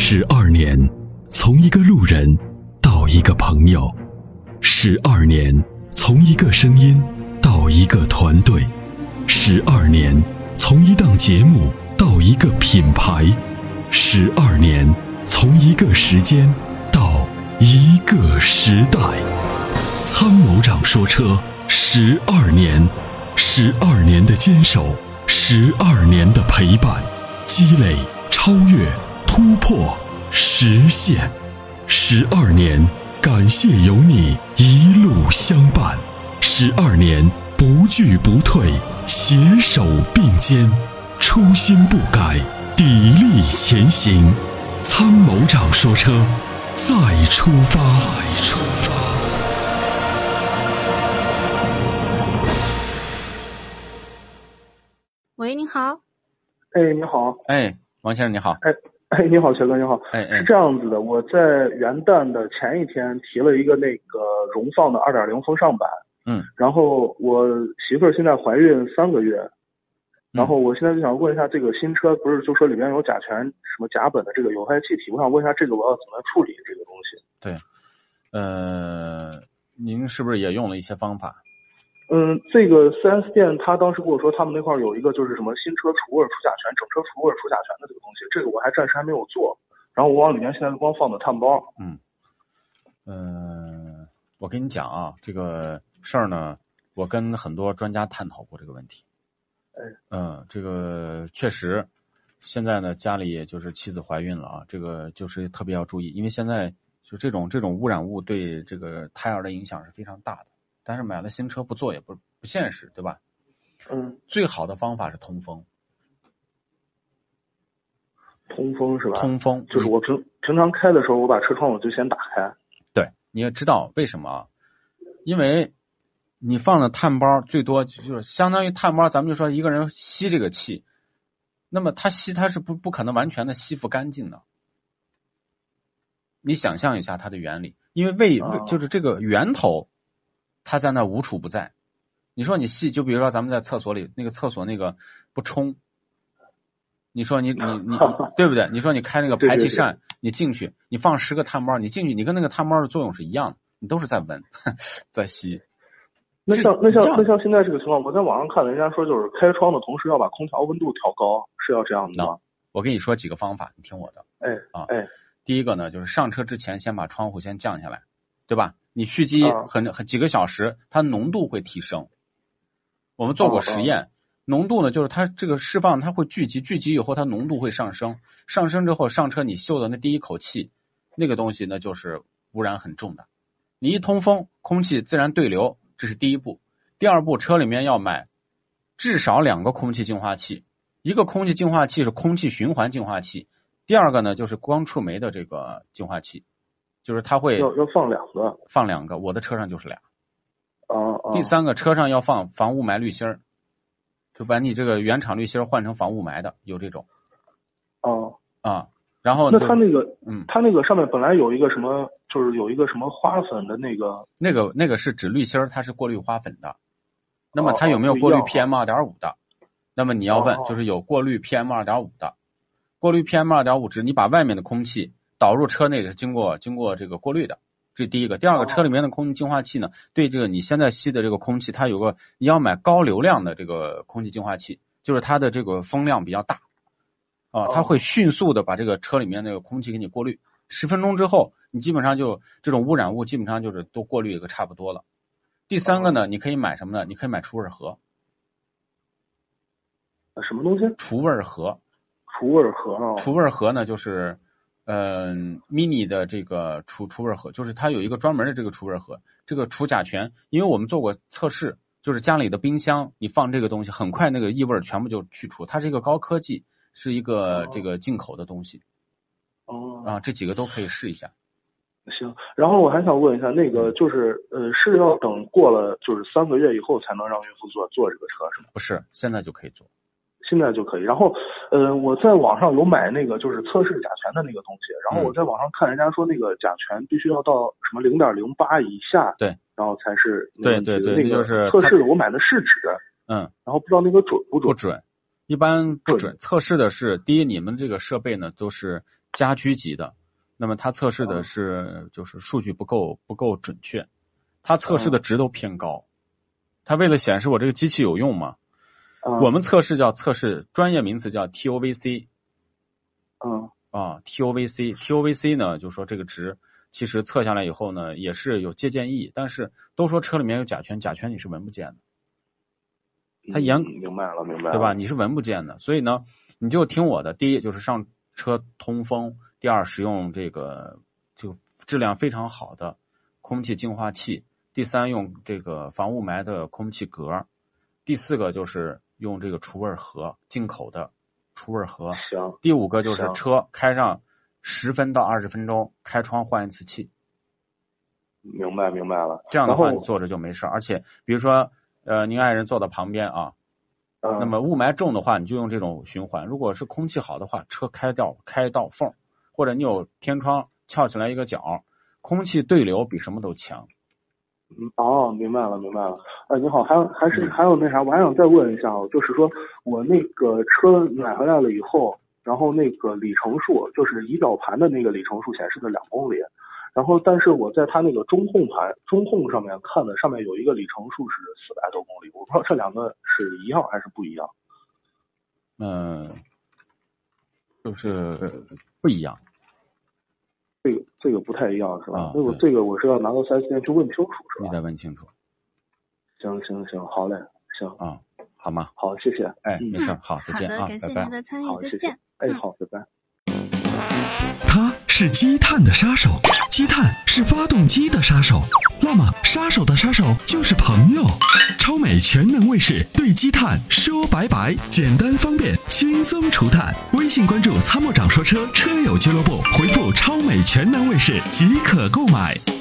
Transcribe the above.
12年，从一个路人到一个朋友；12年，从一个声音到一个团队；12年，从一档节目到一个品牌；12年，从一个时间到一个时代。参谋长说车12年，12年的坚守，12年的陪伴，积累、超越、突破、实现。12年，感谢有你一路相伴。12年，不惧不退，携手并肩，初心不改，砥砺前行。参谋长说车，再出发。 喂，您好。 你好。 王先生你好。 你好，学哥你好。是这样子的，我在元旦的前一天提了一个那个荣放的 2.0 风尚版。然后我媳妇儿现在怀孕3个月，然后我现在就想问一下，这个新车不是就说里面有甲醛什么甲苯的这个有害气体，我想问一下这个我要怎么处理这个东西？ 对，您是不是也用了一些方法？ 这个 4S 店他当时跟我说他们那块有一个就是什么新车除味除甲醛，整车除味除甲醛的这个东西，这个我还暂时还没有做。然后我往里面现在光放的碳包。 我跟你讲啊，这个事儿呢，我跟很多专家探讨过这个问题。这个确实，现在呢家里就是妻子怀孕了啊，这个就是特别要注意，因为现在就这种污染物对这个胎儿的影响是非常大的。但是买了新车不做也不现实，对吧？最好的方法是通风。 通风是吧？ 通风就是我平常开的时候，我把车窗我就先打开。 对，你也知道为什么啊？因为你放的碳包最多就是相当于碳包，咱们就说一个人吸这个气，那么他吸他是不可能完全的吸附干净的。你想象一下它的原理，因为就是这个源头。它在那无处不在，你说你吸，就比如说咱们在厕所里，那个厕所那个不冲，你说你对不对？你说你开那个排气扇，你进去，你放10个碳包，你进去，你跟那个碳包的作用是一样的，你都是在闻，在吸。 那像现在这个情况，我在网上看人家说就是开窗的同时要把空调温度调高，是要这样的吗？ 我跟你说几个方法，你听我的。第一个呢，就是上车之前先把窗户先降下来，对吧？你蓄积几个小时，它浓度会提升。我们做过实验，浓度呢就是它这个释放它会聚集以后它浓度会上升之后上车你嗅的那第一口气，那个东西呢就是污染很重的。你一通风，空气自然对流，这是第一步。第二步，车里面要买至少2个空气净化器，一个空气净化器是空气循环净化器，第二个呢就是光触媒的这个净化器。就是它会要放2个， 我的车上就是2。第3个，车上要放防雾霾滤芯儿，就把你这个原厂滤芯换成防雾霾的，有这种。然后那它那个上面本来有一个什么，就是有一个什么花粉的那个是指滤芯儿，它是过滤花粉的。那么它有没有过滤 PM2.5 的？那么你要问，就是有过滤 PM2.5 的。过滤 PM2.5 指你把外面的空气导入车内是经过这个过滤的，这是第一个。第二个，车里面的空气净化器呢，对这个你现在吸的这个空气，它有个你要买高流量的这个空气净化器，就是它的这个风量比较大它会迅速的把这个车里面那个空气给你过滤，10分钟之后，你基本上就这种污染物基本上就是都过滤个差不多了。第3个呢，你可以买什么呢？你可以买除味盒。 什么东西？ 除味盒。 除味盒呢就是mini 的这个除味盒，就是它有一个专门的这个除味盒，这个除甲醛，因为我们做过测试，就是家里的冰箱你放这个东西，很快那个异味全部就去除，它是一个高科技，是一个这个进口的东西。这几个都可以试一下。 行，然后我还想问一下，那个就是是要等过了就是3个月以后才能让孕妇坐这个车是吗？ 不是，现在就可以做。 现在就可以。然后我在网上有买那个就是测试甲醛的那个东西，然后我在网上看人家说那个甲醛必须要到什么 0.08 以下， 对， 然后才是对， 那个就是测试的我买的是纸，然后不知道那个准不准。 不准，一般不准。测试的是第一，你们这个设备呢都是家居级的，那么它测试的是就是数据不够准确，它测试的值都偏高，它为了显示我这个机器有用嘛，我们测试专业名词叫 TOVC。TOVC 呢，就说这个值其实测下来以后呢，也是有借鉴意义，但是都说车里面有甲醛你是闻不见的。它明白了， 对吧？你是闻不见的，所以呢，你就听我的。第一就是上车通风，第二使用这个就质量非常好的空气净化器，第三用这个防雾霾的空气格，第四个就是用这个除味盒，进口的除味盒。 行。 第五个就是车开上10分到20分钟，开窗换一次气。 明白了。 这样的话你坐着就没事，而且比如说您爱人坐在旁边啊，那么雾霾重的话，你就用这种循环；如果是空气好的话，车开道缝，或者你有天窗翘起来一个角，空气对流比什么都强。 明白了。你好，还有那啥，我还想再问一下，就是说我那个车买回来了以后，然后那个里程数，就是仪表盘的那个里程数显示的2公里。然后，但是我在它那个中控上面看的，上面有一个里程数是400多公里，我不知道这两个是一样还是不一样。 就是不一样。 这个不太一样是吧？这个我是要拿到4S店去问清楚是吧？ 你得问清楚。 行，好嘞，行好吗？ 好，谢谢。 没事，好，再见啊， 感谢您的参与，再见。 好，拜拜。 它是积碳的杀手，积碳是发动机的杀手，那么杀手的杀手就是朋友。超美全能卫士对积碳说拜拜，简单方便，轻松除碳。微信关注参谋长说车车友俱乐部，回复超美全能卫士即可购买。